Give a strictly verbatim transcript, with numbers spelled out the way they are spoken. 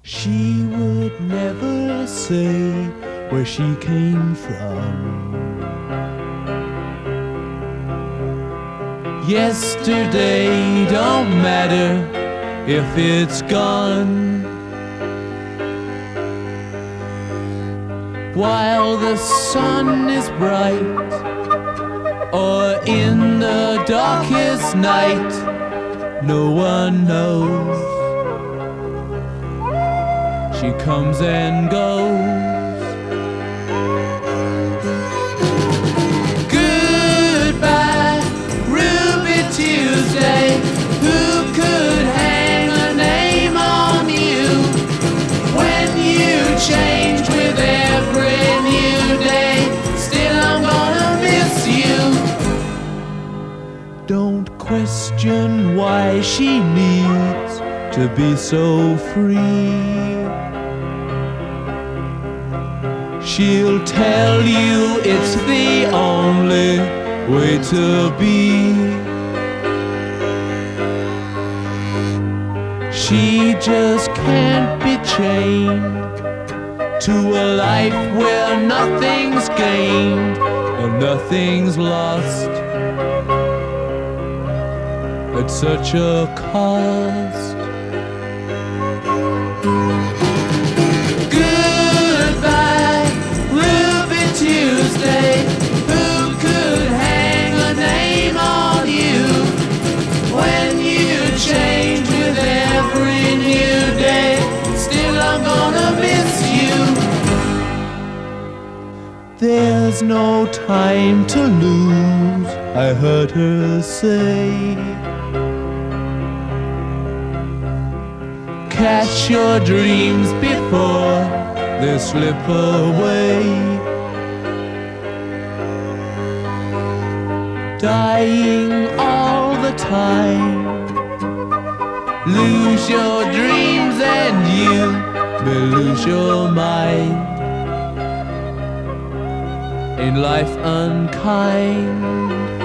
She would never say where she came from. Yesterday don't matter if it's gone. While the sun is bright, or in the darkest night, no one knows. She comes and goes. Goodbye, Ruby Tuesday. Who could hang a name on you when you change with every new day? Still, I'm gonna miss you. Don't question why she needs to be so free. She'll tell you it's the only way to be. She just can't be chained to a life where nothing's gained and nothing's lost at such a cost. Tuesday, who could hang a name on you when you change with every new day? Still, I'm gonna miss you. There's no time to lose, I heard her say. Catch your dreams before they slip away. Dying all the time. Lose your dreams and you will lose your mind. In life unkind.